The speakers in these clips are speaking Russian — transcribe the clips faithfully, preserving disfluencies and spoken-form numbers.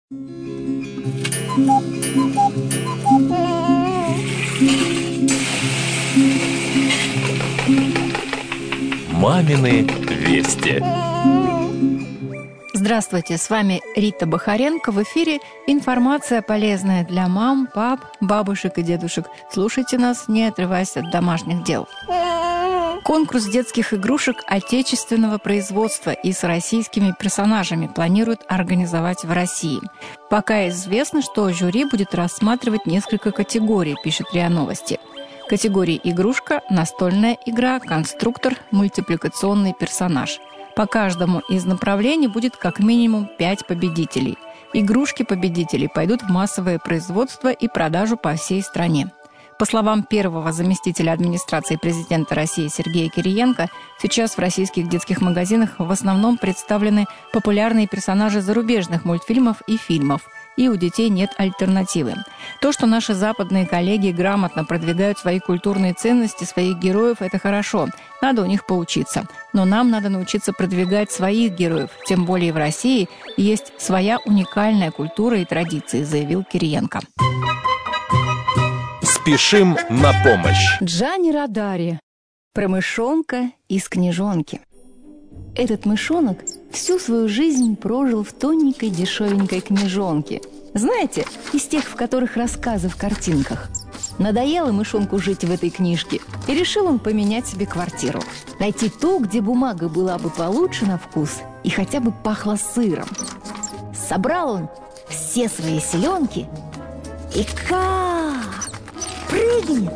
Мамины вести. Здравствуйте, с вами Рита Бахаренко. В эфире информация полезная для мам, пап, бабушек и дедушек. Слушайте нас, не отрываясь от домашних дел. Конкурс детских игрушек отечественного производства и с российскими персонажами планируют организовать в России. Пока известно, что жюри будет рассматривать несколько категорий, пишет РИА Новости. Категории игрушка, настольная игра, конструктор, мультипликационный персонаж. По каждому из направлений будет как минимум пять победителей. Игрушки победителей пойдут в массовое производство и продажу по всей стране. По словам первого заместителя администрации президента России Сергея Кириенко, сейчас в российских детских магазинах в основном представлены популярные персонажи зарубежных мультфильмов и фильмов, и у детей нет альтернативы. То, что наши западные коллеги грамотно продвигают свои культурные ценности, своих героев, это хорошо. Надо у них поучиться. Но нам надо научиться продвигать своих героев. Тем более в России есть своя уникальная культура и традиции, заявил Кириенко. Спешим на помощь. Джани Родари. Про мышонка из книжонки. Этот мышонок всю свою жизнь прожил в тоненькой дешевенькой книжонке. Знаете, из тех, в которых рассказы в картинках. Надоело мышонку жить в этой книжке, и решил он поменять себе квартиру. Найти ту, где бумага была бы получше на вкус и хотя бы пахла сыром. Собрал он все свои силенки и как прыгнет!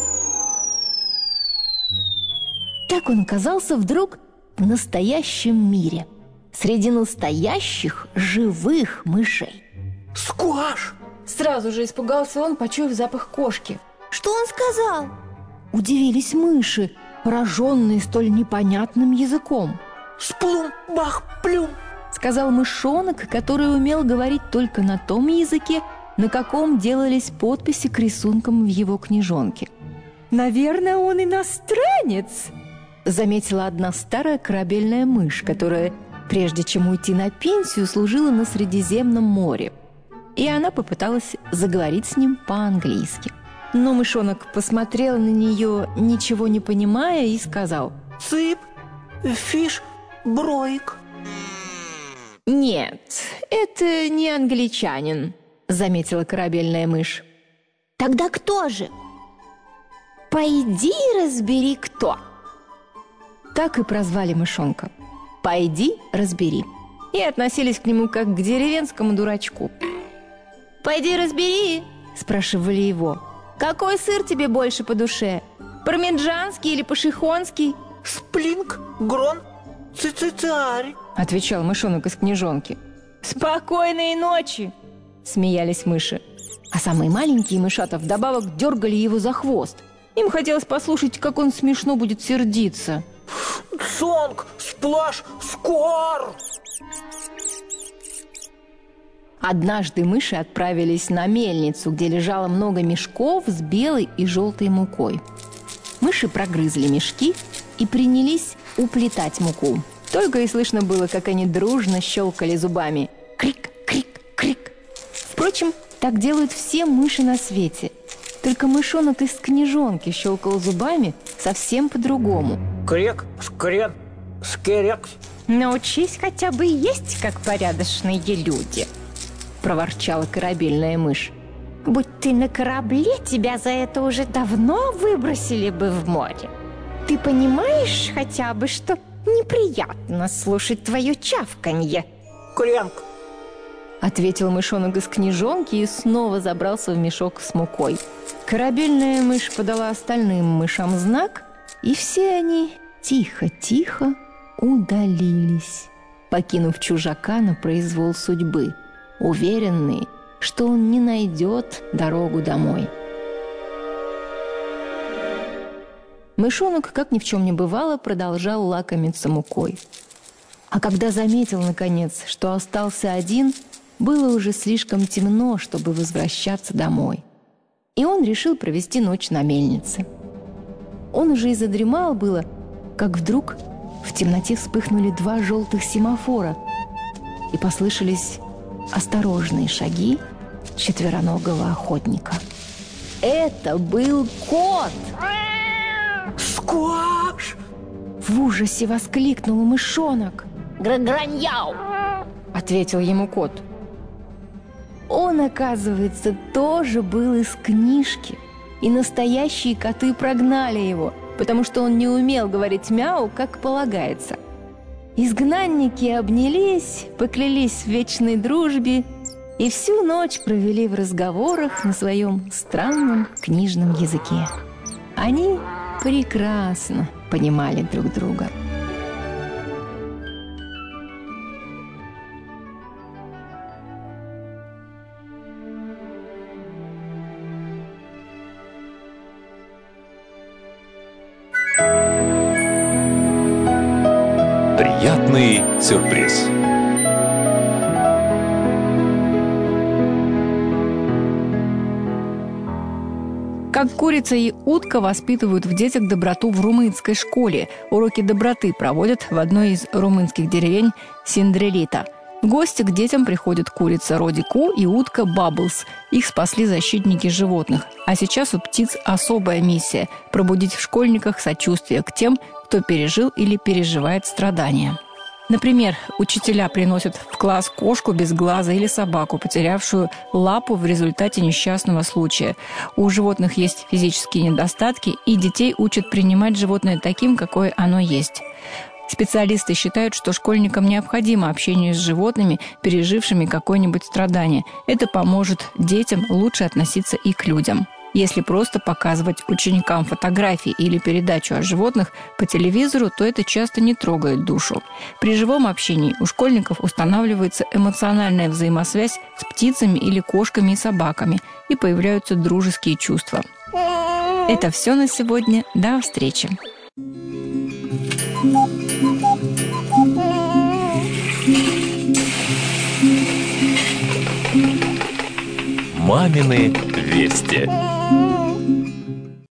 Так он оказался вдруг в настоящем мире, среди настоящих живых мышей. Скваш! Сразу же испугался он, почуяв запах кошки. Что он сказал? Удивились мыши, пораженные столь непонятным языком. Сплум, бах, плюм, сказал мышонок, который умел говорить только на том языке, на каком делались подписи к рисункам в его книжонке. «Наверное, он иностранец», заметила одна старая корабельная мышь, которая, прежде чем уйти на пенсию, служила на Средиземном море. И она попыталась заговорить с ним по-английски. Но мышонок посмотрел на нее, ничего не понимая, и сказал: цып, фиш, броик. «Нет, это не англичанин», заметила корабельная мышь. «Тогда кто же?» «Пойди разбери, кто». Так и прозвали мышонка. «Пойди, разбери». И относились к нему как к деревенскому дурачку. «Пойди разбери», – спрашивали его. «Какой сыр тебе больше по душе? Пармиджанский или пашихонский?» «Сплинг, грон, цицициари», – отвечал мышонок из книжонки. «Спокойной ночи», – смеялись мыши. А самые маленькие мышата вдобавок дергали его за хвост. Им хотелось послушать, как он смешно будет сердиться. «Сонг, сплаш, скор!» Однажды мыши отправились на мельницу, где лежало много мешков с белой и желтой мукой. Мыши прогрызли мешки и принялись уплетать муку. Только и слышно было, как они дружно щелкали зубами. Крик, крик, крик. Впрочем, так делают все мыши на свете. Только мышонок из книжонки щелкал зубами совсем по-другому. Крек, скрен, скерекс. «Научись хотя бы есть, как порядочные люди», – проворчала корабельная мышь. «Будь ты на корабле, тебя за это уже давно выбросили бы в море. Ты понимаешь хотя бы, что неприятно слушать твое чавканье?» «Кренк», – ответил мышонок из книжонки и снова забрался в мешок с мукой. Корабельная мышь подала остальным мышам знак, и все они тихо-тихо удалились, покинув чужака на произвол судьбы, уверенные, что он не найдет дорогу домой. Мышонок, как ни в чем не бывало, продолжал лакомиться мукой. А когда заметил, наконец, что остался один, было уже слишком темно, чтобы возвращаться домой. И он решил провести ночь на мельнице. Он уже и задремал было, как вдруг в темноте вспыхнули два желтых семафора, и послышались осторожные шаги четвероногого охотника. Это был кот! Скваш! В ужасе воскликнул мышонок. Граньяу! Ответил ему кот. Он, оказывается, тоже был из книжки. И настоящие коты прогнали его, потому что он не умел говорить мяу, как полагается. Изгнанники обнялись, поклялись в вечной дружбе и всю ночь провели в разговорах на своем странном книжном языке. Они прекрасно понимали друг друга. Приятный сюрприз. Как курица и утка воспитывают в детях доброту в румынской школе. Уроки доброты проводят в одной из румынских деревень Синдрелита. В гости к детям приходят курица Роди Ку и утка Бабблс. Их спасли защитники животных. А сейчас у птиц особая миссия – пробудить в школьниках сочувствие к тем, кто пережил или переживает страдания. Например, учителя приносят в класс кошку без глаза или собаку, потерявшую лапу в результате несчастного случая. У животных есть физические недостатки, и детей учат принимать животное таким, какое оно есть. Специалисты считают, что школьникам необходимо общение с животными, пережившими какое-нибудь страдание. Это поможет детям лучше относиться и к людям. Если просто показывать ученикам фотографии или передачу о животных по телевизору, то это часто не трогает душу. При живом общении у школьников устанавливается эмоциональная взаимосвязь с птицами или кошками и собаками, и появляются дружеские чувства. Это все на сегодня. До встречи! Мамины вести.